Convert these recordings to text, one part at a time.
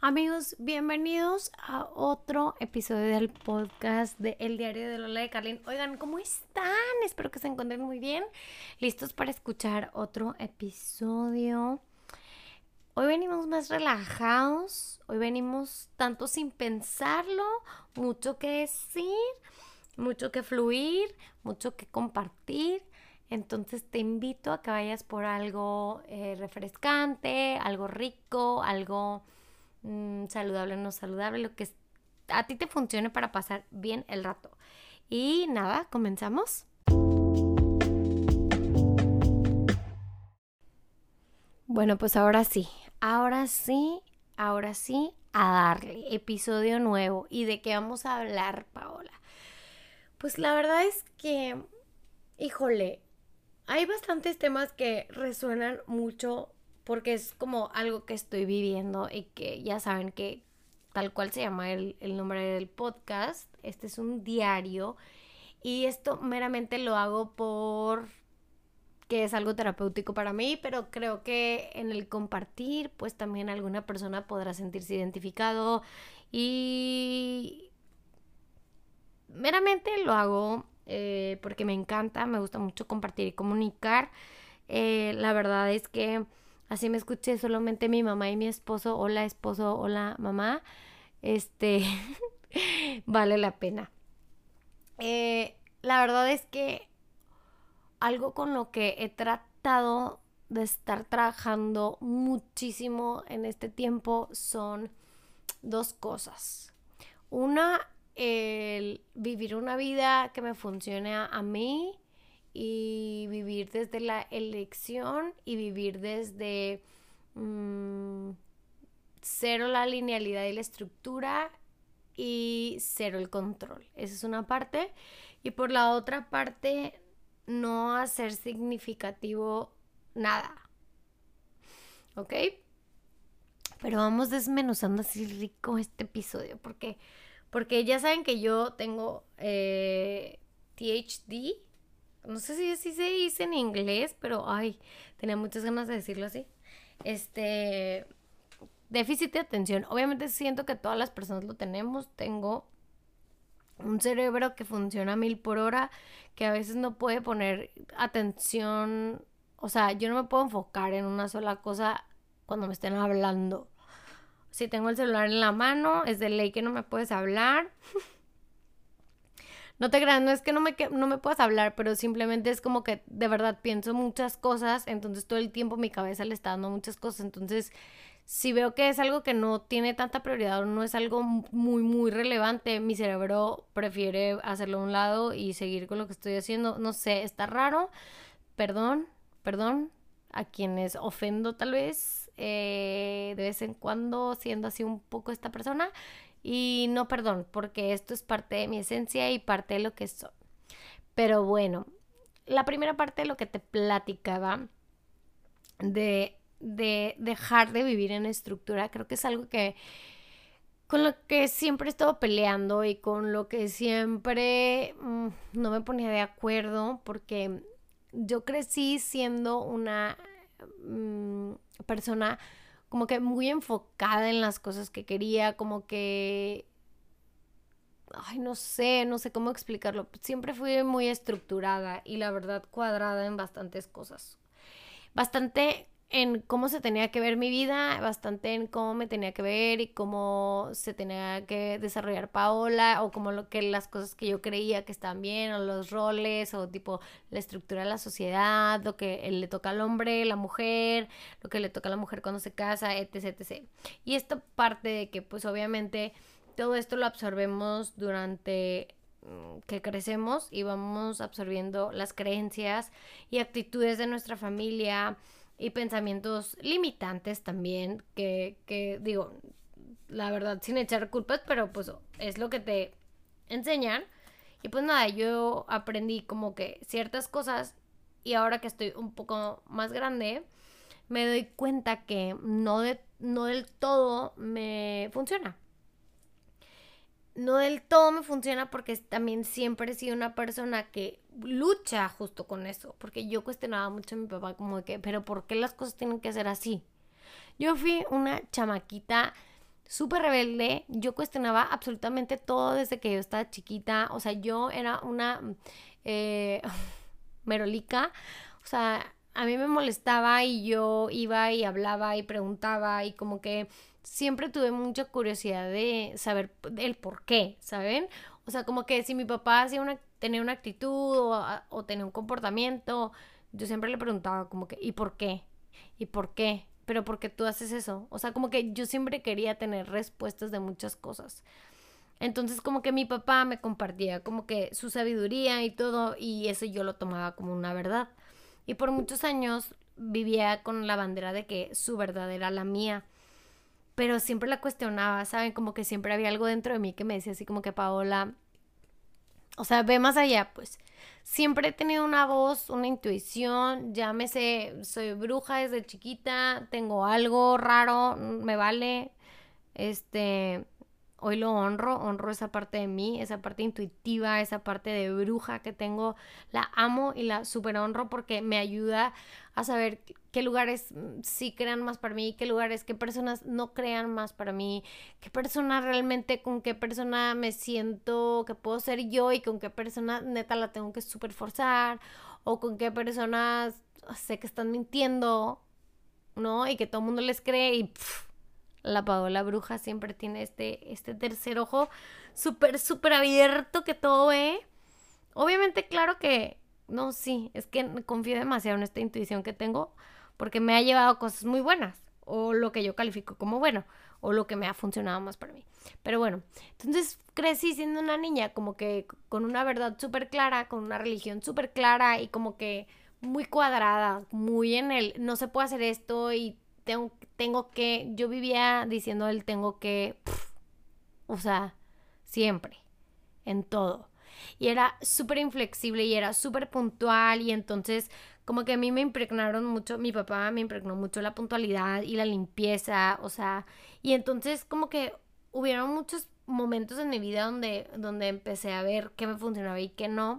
Amigos, bienvenidos a otro episodio del podcast de El Diario de Lola de Carlin. Oigan, ¿cómo están? Espero que se encuentren muy bien. ¿Listos para escuchar otro episodio? Hoy venimos más relajados, hoy venimos tanto sin pensarlo, mucho que decir, mucho que fluir, mucho que compartir. Entonces te invito a que vayas por algo refrescante, algo rico, algo saludable o no saludable, lo que a ti te funcione para pasar bien el rato. Y nada, comenzamos. Bueno, pues ahora sí, a darle episodio nuevo. ¿Y de qué vamos a hablar, Paola? Pues la verdad es que, híjole, hay bastantes temas que resuenan mucho porque es como algo que estoy viviendo y que ya saben que tal cual se llama el nombre del podcast. Este es un diario y esto meramente lo hago por que es algo terapéutico para mí, pero creo que en el compartir pues también alguna persona podrá sentirse identificado y meramente lo hago porque me encanta, me gusta mucho compartir y comunicar. La verdad es que así me escuché solamente mi mamá y mi esposo. Hola esposo, hola mamá. Este vale la pena. La verdad es que algo con lo que he tratado de estar trabajando muchísimo en este tiempo son dos cosas. Una, el vivir una vida que me funcione a mí y vivir desde la elección y vivir desde cero la linealidad y la estructura y cero el control. Esa es una parte. Y por la otra parte, no hacer significativo nada. ¿Ok? Pero vamos desmenuzando así rico este episodio. Porque ya saben que yo tengo THD. No sé si así se dice en inglés, pero ay, tenía muchas ganas de decirlo así. Déficit de atención. Obviamente siento que todas las personas lo tenemos. Tengo un cerebro que funciona a 1000 por hora, que a veces no puede poner atención. O sea, yo no me puedo enfocar en una sola cosa cuando me estén hablando. Si tengo el celular en la mano, es de ley que no me puedes hablar. No te creas, no es que no me puedas hablar, pero simplemente es como que de verdad pienso muchas cosas, entonces todo el tiempo mi cabeza le está dando muchas cosas, entonces si veo que es algo que no tiene tanta prioridad o no es algo muy, muy relevante, mi cerebro prefiere hacerlo a un lado y seguir con lo que estoy haciendo. No sé, está raro. Perdón, perdón a quienes ofendo tal vez de vez en cuando siendo así un poco esta persona. Y no perdón, porque esto es parte de mi esencia y parte de lo que soy. Pero bueno, la primera parte de lo que te platicaba de dejar de vivir en estructura, creo que es algo que con lo que siempre he estado peleando y con lo que siempre no me ponía de acuerdo porque yo crecí siendo una persona como que muy enfocada en las cosas que quería, como que ay, no sé cómo explicarlo. Siempre fui muy estructurada y la verdad cuadrada en bastantes cosas. Bastante en cómo se tenía que ver mi vida, bastante en cómo me tenía que ver y cómo se tenía que desarrollar Paola o como lo que las cosas que yo creía que estaban bien o los roles o tipo la estructura de la sociedad, lo que le toca al hombre, la mujer, lo que le toca a la mujer cuando se casa, etc, etc. Y esta parte de que pues obviamente todo esto lo absorbemos durante que crecemos y vamos absorbiendo las creencias y actitudes de nuestra familia y pensamientos limitantes también que digo, la verdad sin echar culpas, pero pues es lo que te enseñan. Y pues nada, yo aprendí como que ciertas cosas y ahora que estoy un poco más grande me doy cuenta que no del todo me funciona. No del todo me funciona porque también siempre he sido una persona que lucha justo con eso, porque yo cuestionaba mucho a mi papá como de que, pero ¿por qué las cosas tienen que ser así? Yo fui una chamaquita súper rebelde. Yo cuestionaba absolutamente todo desde que yo estaba chiquita. O sea, yo era una eh, merolica. O sea, a mí me molestaba y yo iba y hablaba y preguntaba y como que siempre tuve mucha curiosidad de saber el por qué, ¿saben? O sea, como que si mi papá tenía una actitud o tenía un comportamiento, yo siempre le preguntaba como que, ¿y por qué? ¿Y por qué? ¿Pero por qué tú haces eso? O sea, como que yo siempre quería tener respuestas de muchas cosas. Entonces como que mi papá me compartía como que su sabiduría y todo y eso yo lo tomaba como una verdad. Y por muchos años vivía con la bandera de que su verdad era la mía. Pero siempre la cuestionaba, ¿saben? Como que siempre había algo dentro de mí que me decía así como que Paola, o sea, ve más allá, pues. Siempre he tenido una voz, una intuición, llámese, soy bruja desde chiquita, tengo algo raro, me vale, este, hoy lo honro esa parte de mí, esa parte intuitiva, esa parte de bruja que tengo, la amo y la super honro porque me ayuda a saber qué lugares sí crean más para mí, qué lugares, qué personas no crean más para mí, qué persona realmente, con qué persona me siento que puedo ser yo y con qué persona neta la tengo que super forzar o con qué personas sé que están mintiendo, ¿no? Y que todo el mundo les cree y la Paola Bruja siempre tiene este tercer ojo súper abierto que todo ve. Obviamente, claro que, no, sí, es que confío demasiado en esta intuición que tengo porque me ha llevado a cosas muy buenas o lo que yo califico como bueno o lo que me ha funcionado más para mí. Pero bueno, entonces crecí siendo una niña como que con una verdad súper clara, con una religión súper clara y como que muy cuadrada, muy en el no se puede hacer esto y tengo que, yo vivía diciendo el tengo que, o sea, siempre, en todo. Y era súper inflexible y era súper puntual y entonces como que a mí me impregnaron mucho, mi papá me impregnó mucho la puntualidad y la limpieza, o sea, y entonces como que hubieron muchos momentos en mi vida donde empecé a ver qué me funcionaba y qué no,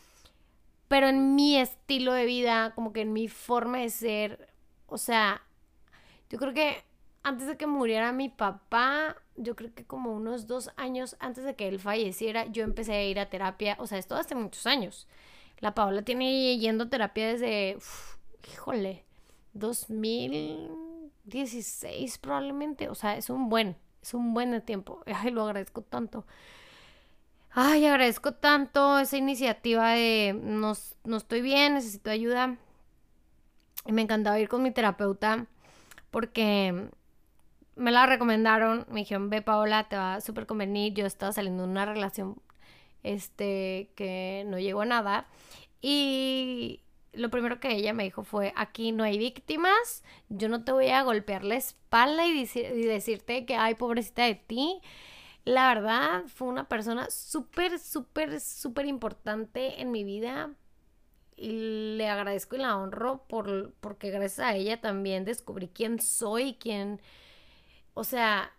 pero en mi estilo de vida, como que en mi forma de ser, o sea, yo creo que antes de que muriera mi papá, yo creo que como unos 2 años antes de que él falleciera, yo empecé a ir a terapia. O sea, esto hace muchos años. La Paola tiene yendo a terapia desde, híjole, 2016 probablemente. O sea, es un buen de tiempo. Ay, lo agradezco tanto. Ay, agradezco tanto esa iniciativa de no estoy bien, necesito ayuda. Y me encantaba ir con mi terapeuta porque me la recomendaron, me dijeron, ve Paola, te va a súper convenir, yo estaba saliendo de una relación que no llegó a nada y lo primero que ella me dijo fue, aquí no hay víctimas, yo no te voy a golpear la espalda y decirte que ay pobrecita de ti. La verdad fue una persona súper importante en mi vida y le agradezco y la honro porque gracias a ella también descubrí quién soy, quién, o sea,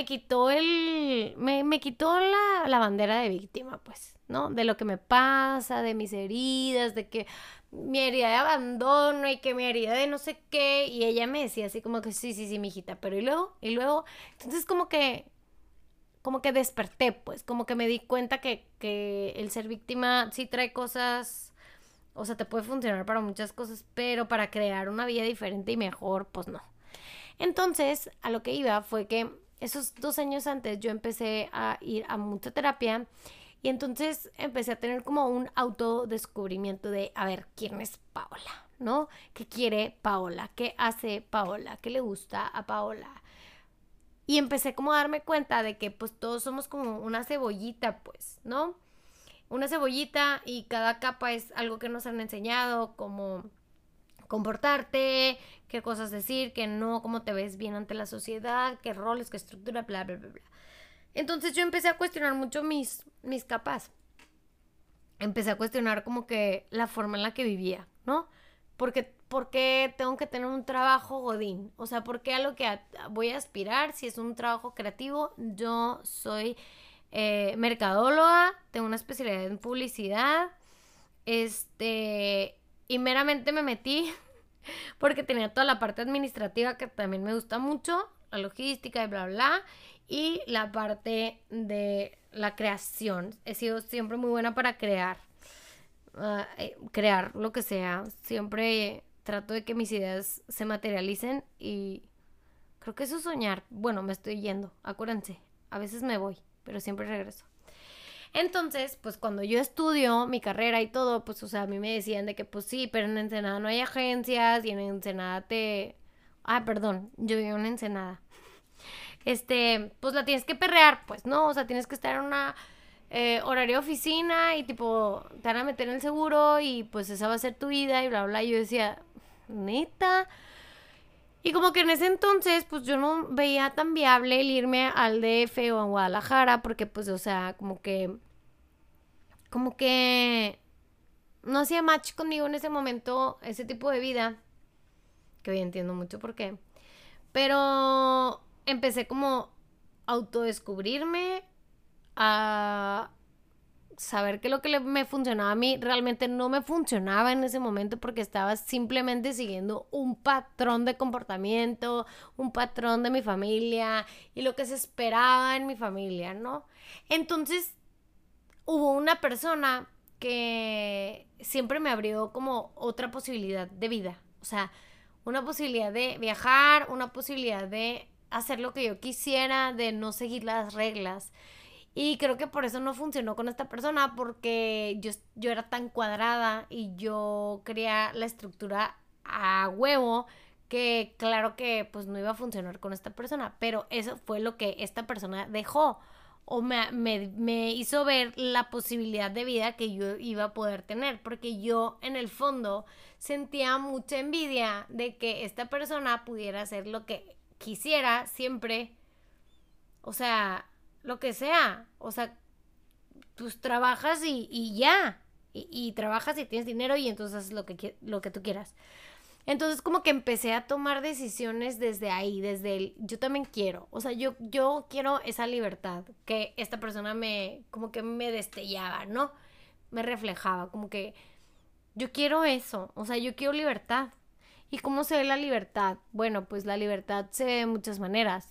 me quitó la bandera de víctima, pues, ¿no? De lo que me pasa, de mis heridas, de que mi herida de abandono y que mi herida de no sé qué. Y ella me decía así como que sí, mijita, pero entonces como que desperté, pues, como que me di cuenta que el ser víctima sí trae cosas, o sea, te puede funcionar para muchas cosas, pero para crear una vida diferente y mejor, pues no. Entonces, a lo que iba fue que esos 2 años antes yo empecé a ir a mucha terapia y entonces empecé a tener como un autodescubrimiento de, a ver, ¿quién es Paola? ¿No? ¿Qué quiere Paola? ¿Qué hace Paola? ¿Qué le gusta a Paola? Y empecé como a darme cuenta de que pues todos somos como una cebollita, pues, ¿no? Una cebollita y cada capa es algo que nos han enseñado, como comportarte, qué cosas decir, qué no, cómo te ves bien ante la sociedad, qué roles, qué estructura, bla. Entonces yo empecé a cuestionar mucho mis capas. Empecé a cuestionar como que la forma en la que vivía, ¿no? ¿Por qué tengo que tener un trabajo godín? O sea, ¿por qué a lo que voy a aspirar si es un trabajo creativo? Yo soy mercadóloga, tengo una especialidad en publicidad, y meramente me metí porque tenía toda la parte administrativa que también me gusta mucho, la logística y bla. y la parte de la creación. He sido siempre muy buena para crear. Crear lo que sea. Siempre trato de que mis ideas se materialicen y creo que eso es soñar. Bueno, me estoy yendo, acuérdense. A veces me voy, pero siempre regreso. Entonces, pues cuando yo estudio mi carrera y todo, pues, o sea, a mí me decían de que, pues sí, pero en Ensenada no hay agencias y en Ensenada te... Ah, perdón, yo vivo en Ensenada. Pues la tienes que perrear, pues no, o sea, tienes que estar en una horario de oficina y tipo, te van a meter en el seguro y pues esa va a ser tu vida y bla, bla. Y yo decía, neta. Y como que en ese entonces, pues yo no veía tan viable el irme al DF o a Guadalajara porque pues, o sea, como que no hacía match conmigo en ese momento ese tipo de vida, que hoy entiendo mucho por qué. Pero empecé como a autodescubrirme, a saber que lo que me funcionaba a mí realmente no me funcionaba en ese momento porque estaba simplemente siguiendo un patrón de comportamiento, un patrón de mi familia y lo que se esperaba en mi familia, ¿no? Entonces hubo una persona que siempre me abrió como otra posibilidad de vida, o sea, una posibilidad de viajar, una posibilidad de hacer lo que yo quisiera, de no seguir las reglas. Y creo que por eso no funcionó con esta persona, porque yo era tan cuadrada y yo quería la estructura a huevo, que claro que pues no iba a funcionar con esta persona, pero eso fue lo que esta persona dejó o me hizo ver la posibilidad de vida que yo iba a poder tener, porque yo en el fondo sentía mucha envidia de que esta persona pudiera hacer lo que quisiera siempre, o sea, lo que sea, o sea, pues trabajas y ya, y trabajas y tienes dinero y entonces haces lo que tú quieras. Entonces como que empecé a tomar decisiones desde ahí, desde el yo también quiero, o sea, yo quiero esa libertad que esta persona como que me destellaba, ¿no? Me reflejaba, como que yo quiero eso, o sea, yo quiero libertad. ¿Y cómo se ve la libertad? Bueno, pues la libertad se ve de muchas maneras.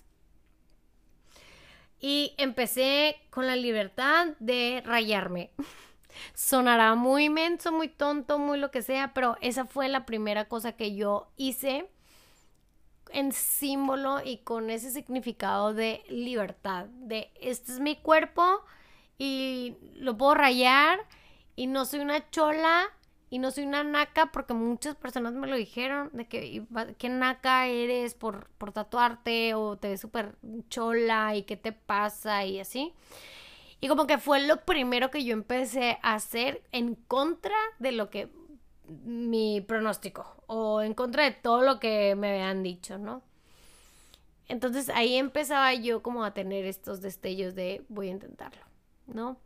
Y empecé con la libertad de rayarme. Sonará muy menso, muy tonto, muy lo que sea, pero esa fue la primera cosa que yo hice en símbolo y con ese significado de libertad, de este es mi cuerpo y lo puedo rayar y no soy una chola y no soy una naca, porque muchas personas me lo dijeron, de que naca eres por tatuarte o te ves súper chola y qué te pasa y así. Y como que fue lo primero que yo empecé a hacer en contra de lo que mi pronóstico o en contra de todo lo que me habían dicho, ¿no? Entonces ahí empezaba yo como a tener estos destellos de voy a intentarlo, ¿no?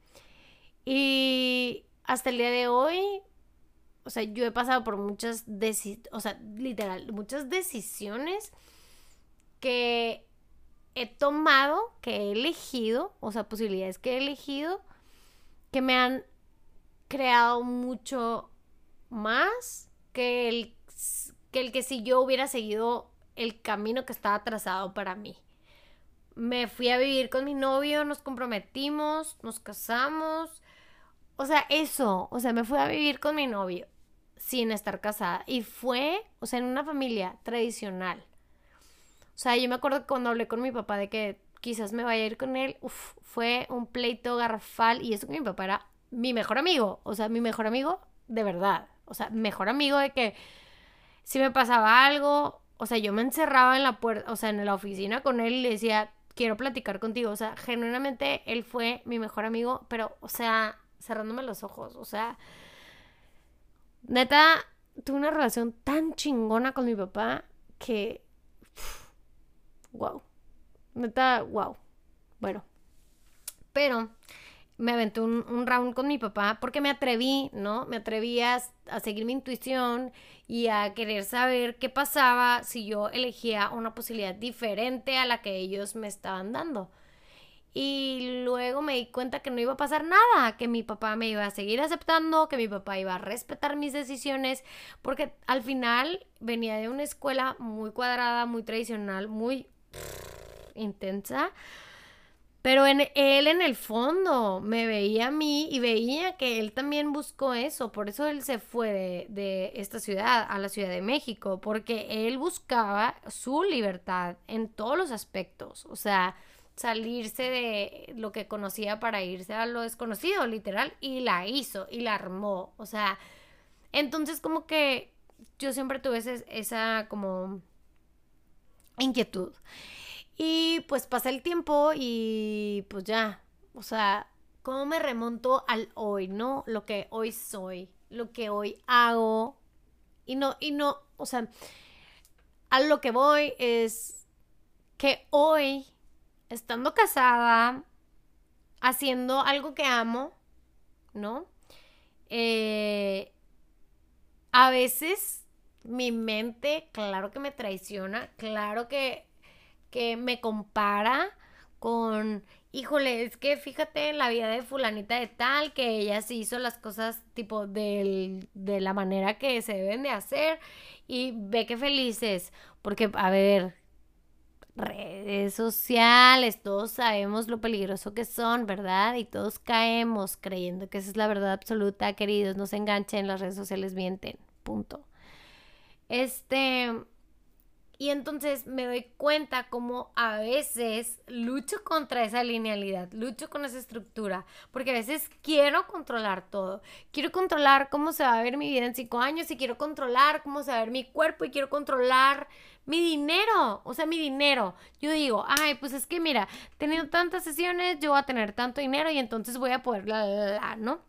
Y hasta el día de hoy, o sea, yo he pasado por o sea, literal, muchas decisiones que he tomado, que he elegido, o sea, posibilidades que he elegido, que me han creado mucho más que si yo hubiera seguido el camino que estaba trazado para mí. Me fui a vivir con mi novio, nos comprometimos, nos casamos. O sea, eso, o sea, me fui a vivir con mi novio sin estar casada. Y fue, o sea, en una familia tradicional. O sea, yo me acuerdo que cuando hablé con mi papá de que quizás me vaya a ir con él, fue un pleito garrafal. Y eso que mi papá era mi mejor amigo. O sea, mi mejor amigo de verdad. O sea, mejor amigo de que si me pasaba algo, o sea, yo me encerraba en la puerta, o sea, en la oficina con él y le decía, quiero platicar contigo. O sea, genuinamente él fue mi mejor amigo, pero, o sea, cerrándome los ojos. O sea, neta, tuve una relación tan chingona con mi papá que, wow, neta, wow. Bueno, pero me aventé un round con mi papá porque me atreví, ¿no? Me atreví a seguir mi intuición y a querer saber qué pasaba si yo elegía una posibilidad diferente a la que ellos me estaban dando. Y luego me di cuenta que no iba a pasar nada, que mi papá me iba a seguir aceptando, que mi papá iba a respetar mis decisiones, porque al final venía de una escuela muy cuadrada, muy tradicional, muy intensa, Pero él en el fondo me veía a mí y veía que él también buscó eso. Por eso él se fue de esta ciudad a la Ciudad de México, porque él buscaba su libertad en todos los aspectos. O sea, salirse de lo que conocía para irse a lo desconocido, literal, y la hizo y la armó. O sea, entonces como que yo siempre tuve esa como inquietud. Y pues pasa el tiempo y pues ya, o sea, ¿cómo me remonto al hoy, no? Lo que hoy soy, lo que hoy hago. Y no, o sea, a lo que voy es que hoy, estando casada, haciendo algo que amo, ¿no? Eh, a veces mi mente, claro que me traiciona, claro que me compara con, híjole, es que fíjate en la vida de fulanita de tal, que ella sí hizo las cosas tipo de la manera que se deben de hacer y ve qué felices, porque, a ver, redes sociales, todos sabemos lo peligroso que son, ¿verdad? Y todos caemos creyendo que esa es la verdad absoluta, queridos, no se enganchen, las redes sociales mienten, punto. Este, y entonces me doy cuenta como a veces lucho contra esa linealidad, lucho con esa estructura, porque a veces quiero controlar todo. Quiero controlar cómo se va a ver mi vida en 5 años y quiero controlar cómo se va a ver mi cuerpo y quiero controlar mi dinero, o sea, mi dinero. Yo digo, ay, pues es que mira, teniendo tantas sesiones, yo voy a tener tanto dinero y entonces voy a poder, ¿no?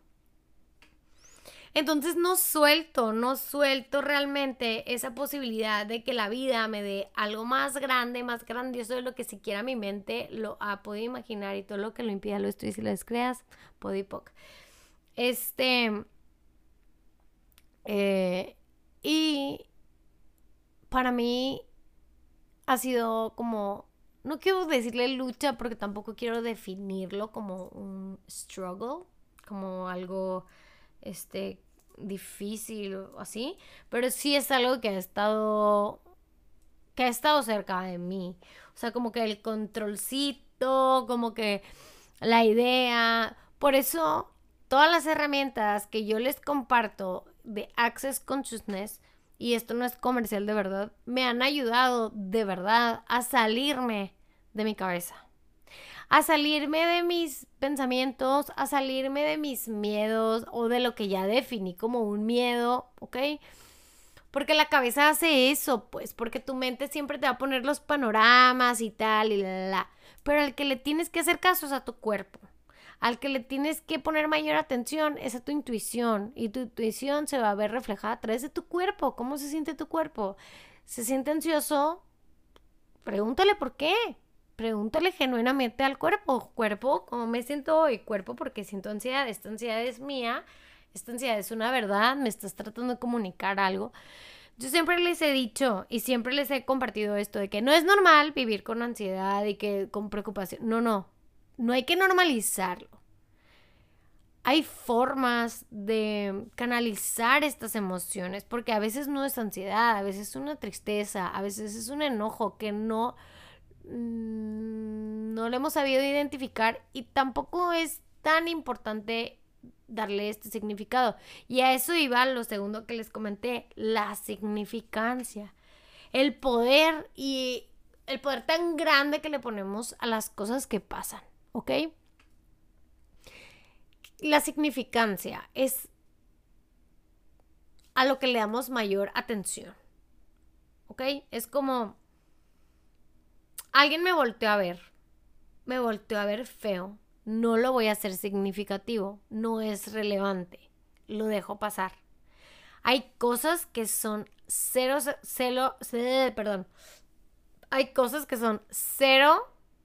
Entonces no suelto realmente esa posibilidad de que la vida me dé algo más grande, más grandioso de lo que siquiera mi mente lo ha podido imaginar y todo lo que lo impida lo estoy si lo descreas, podipoc. Este, eh, y para mí ha sido como, no quiero decirle lucha porque tampoco quiero definirlo como un struggle, como algo, este, difícil o así, pero sí es algo que ha estado cerca de mí. O sea, como que el controlcito, como que la idea. Por eso, todas las herramientas que yo les comparto de Access Consciousness, y esto no es comercial de verdad, me han ayudado de verdad a salirme de mi cabeza, a salirme de mis pensamientos, a salirme de mis miedos o de lo que ya definí como un miedo, ¿ok? Porque la cabeza hace eso, pues, porque tu mente siempre te va a poner los panoramas y tal, y la. Pero al que le tienes que hacer caso es a tu cuerpo. Al que le tienes que poner mayor atención es a tu intuición. Y tu intuición se va a ver reflejada a través de tu cuerpo. ¿Cómo se siente tu cuerpo? ¿Se siente ansioso? Pregúntale por qué. Pregúntale genuinamente al cuerpo. Cuerpo, ¿cómo me siento hoy? Cuerpo, porque siento ansiedad. Esta ansiedad es mía. Esta ansiedad es una verdad. Me estás tratando de comunicar algo. Yo siempre les he dicho y siempre les he compartido esto de que no es normal vivir con ansiedad y que con preocupación. No, no. No hay que normalizarlo. Hay formas de canalizar estas emociones porque a veces no es ansiedad, a veces es una tristeza, a veces es un enojo que no lo hemos sabido identificar y tampoco es tan importante darle este significado. Y a eso iba lo segundo que les comenté, la significancia. El poder y el poder tan grande que le ponemos a las cosas que pasan, ¿ok? La significancia es a lo que le damos mayor atención, ¿ok? Es como alguien me volteó a ver feo, no lo voy a hacer significativo, no es relevante, lo dejo pasar. Hay cosas que son perdón, hay cosas que son cero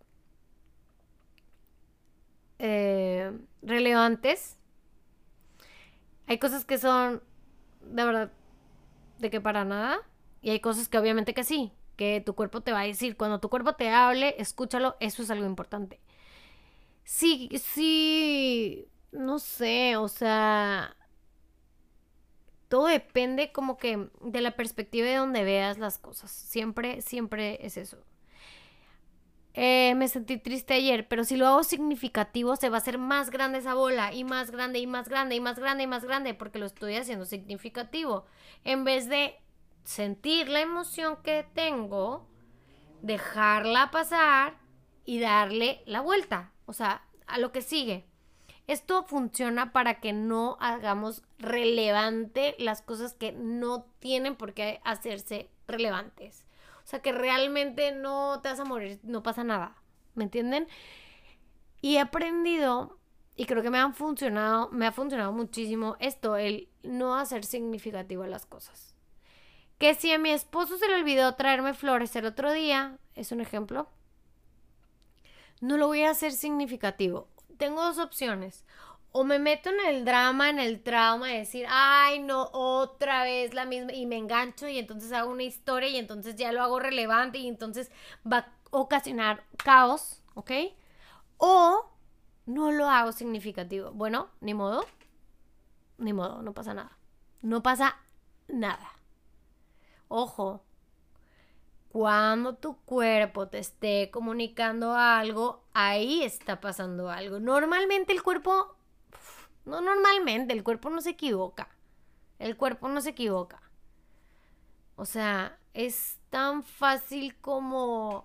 relevantes, hay cosas que son de verdad de que para nada y hay cosas que obviamente que sí, que tu cuerpo te va a decir, cuando tu cuerpo te hable, escúchalo, eso es algo importante. Sí, sí, no sé, o sea, todo depende como que de la perspectiva de donde veas las cosas. Siempre, siempre es eso. me sentí triste ayer, pero si lo hago significativo se va a hacer más grande esa bola y más grande y más grande y más grande y más grande porque lo estoy haciendo significativo. En vez de sentir la emoción que tengo, dejarla pasar y darle la vuelta, o sea, a lo que sigue. Esto funciona para que no hagamos relevante las cosas que no tienen por qué hacerse relevantes. O sea, que realmente no te vas a morir, no pasa nada. ¿Me entienden? Y he aprendido, y creo que me ha funcionado muchísimo esto, el no hacer significativo a las cosas. Que si a mi esposo se le olvidó traerme flores el otro día, es un ejemplo, no lo voy a hacer significativo. Tengo dos opciones. O me meto en el drama, en el trauma de decir, ay, no, otra vez la misma, y me engancho y entonces hago una historia y entonces ya lo hago relevante y entonces va a ocasionar caos, ¿ok? O no lo hago significativo. Bueno, ni modo, no pasa nada. No pasa nada. Ojo, cuando tu cuerpo te esté comunicando algo, ahí está pasando algo. Normalmente el cuerpo, no normalmente, el cuerpo no se equivoca. El cuerpo no se equivoca. O sea, es tan fácil como,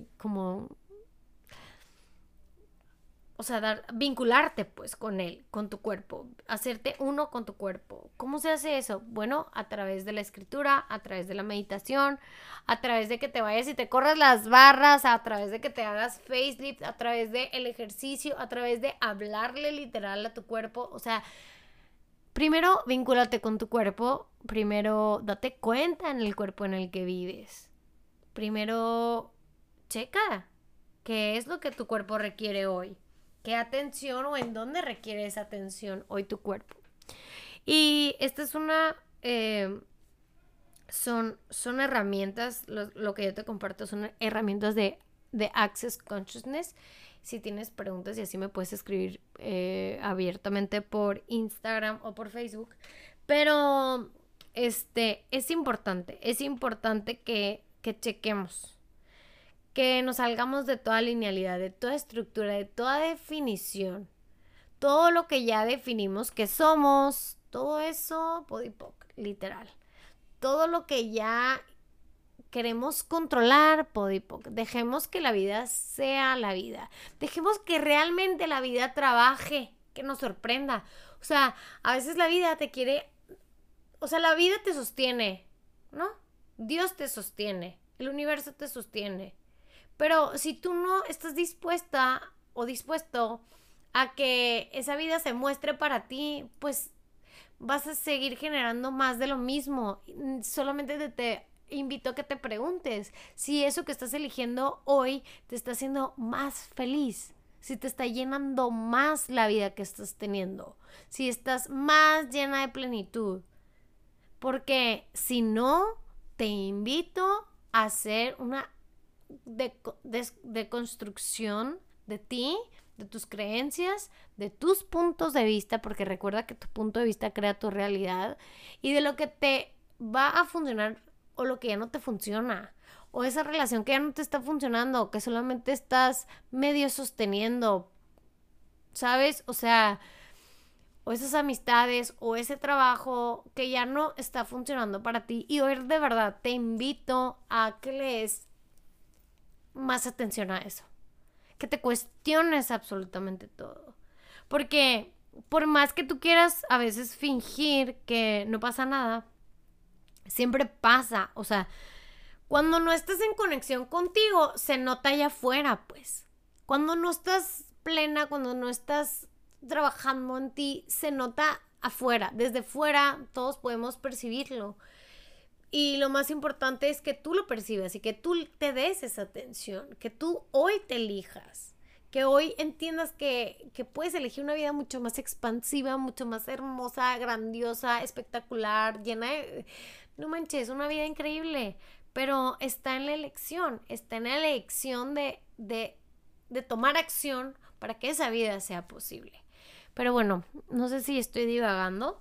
o sea, vincularte pues con él, con tu cuerpo, hacerte uno con tu cuerpo. ¿Cómo se hace eso? Bueno, a través de la escritura, a través de la meditación, a través de que te vayas y te corras las barras, a través de que te hagas facelift, a través del ejercicio, a través de hablarle literal a tu cuerpo. O sea, primero vincúlate con tu cuerpo, primero date cuenta en el cuerpo en el que vives. Primero checa qué es lo que tu cuerpo requiere hoy. ¿Qué atención o en dónde requiere esa atención hoy tu cuerpo? Y esta es una... son herramientas, lo que yo te comparto son herramientas de Access Consciousness. Si tienes preguntas y así me puedes escribir abiertamente por Instagram o por Facebook. Pero es importante que chequemos, que nos salgamos de toda linealidad, de toda estructura, de toda definición. Todo lo que ya definimos que somos, todo eso, podipoc, literal. Todo lo que ya queremos controlar, podipoc. Dejemos que la vida sea la vida. Dejemos que realmente la vida trabaje, que nos sorprenda. O sea, a veces la vida te quiere... O sea, la vida te sostiene, ¿no? Dios te sostiene, el universo te sostiene. Pero si tú no estás dispuesta o dispuesto a que esa vida se muestre para ti, pues vas a seguir generando más de lo mismo. Solamente te invito a que te preguntes si eso que estás eligiendo hoy te está haciendo más feliz, si te está llenando más la vida que estás teniendo, si estás más llena de plenitud. Porque si no, te invito a hacer una de construcción de ti, de tus creencias, de tus puntos de vista, porque recuerda que tu punto de vista crea tu realidad, y de lo que te va a funcionar o lo que ya no te funciona, o esa relación que ya no te está funcionando, o que solamente estás medio sosteniendo, ¿sabes? O sea, o esas amistades o ese trabajo que ya no está funcionando para ti. Y hoy de verdad te invito a que le des más atención a eso, que te cuestiones absolutamente todo, porque por más que tú quieras a veces fingir que no pasa nada, siempre pasa. O sea, cuando no estás en conexión contigo se nota allá afuera, pues cuando no estás plena, cuando no estás trabajando en ti, se nota afuera. Desde fuera todos podemos percibirlo. Y lo más importante es que tú lo percibas y que tú te des esa atención, que tú hoy te elijas, que hoy entiendas que puedes elegir una vida mucho más expansiva, mucho más hermosa, grandiosa, espectacular, llena de... No manches, una vida increíble, pero está en la elección, de tomar acción para que esa vida sea posible. Pero bueno, no sé si estoy divagando.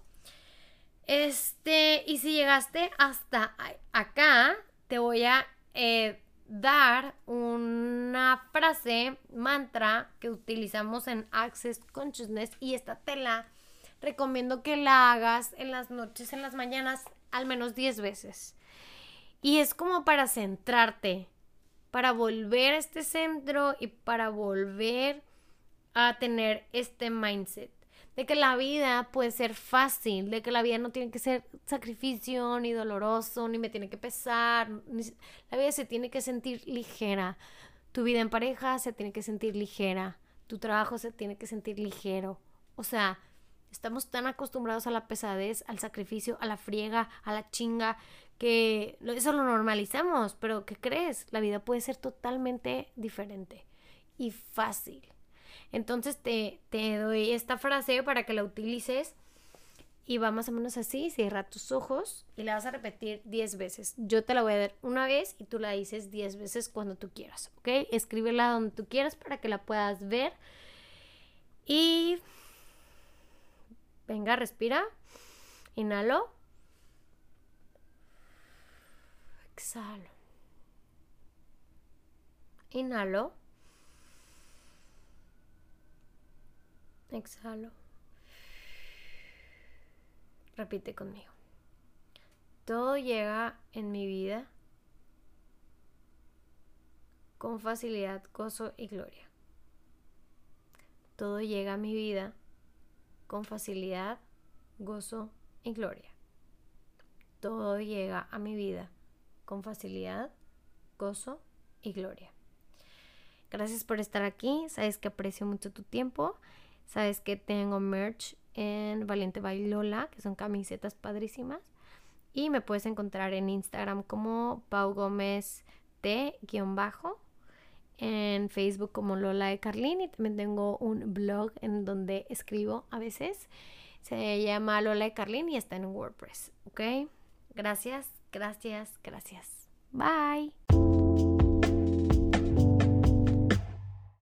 Y si llegaste hasta acá, te voy a dar una frase, mantra que utilizamos en Access Consciousness, y esta te la recomiendo que la hagas en las noches, en las mañanas, al menos 10 veces. Y es como para centrarte, para volver a este centro y para volver a tener este mindset de que la vida puede ser fácil, de que la vida no tiene que ser sacrificio, ni doloroso, ni me tiene que pesar, la vida se tiene que sentir ligera. Tu vida en pareja se tiene que sentir ligera, tu trabajo se tiene que sentir ligero. O sea, estamos tan acostumbrados a la pesadez, al sacrificio, a la friega, a la chinga, que eso lo normalizamos. Pero ¿qué crees? La vida puede ser totalmente diferente y fácil. Entonces te doy esta frase para que la utilices y va más o menos así. Cierra tus ojos y la vas a repetir 10 veces. Yo te la voy a dar una vez y tú la dices 10 veces cuando tú quieras, ¿ok? Escríbela donde tú quieras para que la puedas ver. Y venga, respira. Inhalo. Exhalo. Inhalo. Exhalo. Repite conmigo. Todo llega en mi vida con facilidad, gozo y gloria. Todo llega a mi vida con facilidad, gozo y gloria. Todo llega a mi vida con facilidad, gozo y gloria. Gracias por estar aquí. Sabes que aprecio mucho tu tiempo. Sabes que tengo merch en Valiente by Lola, que son camisetas padrísimas. Y me puedes encontrar en Instagram como Pau Gómez T_, en Facebook como Lola de Carlín, y también tengo un blog en donde escribo a veces. Se llama Lola de Carlín y está en WordPress, ¿ok? Gracias, gracias, gracias. Bye.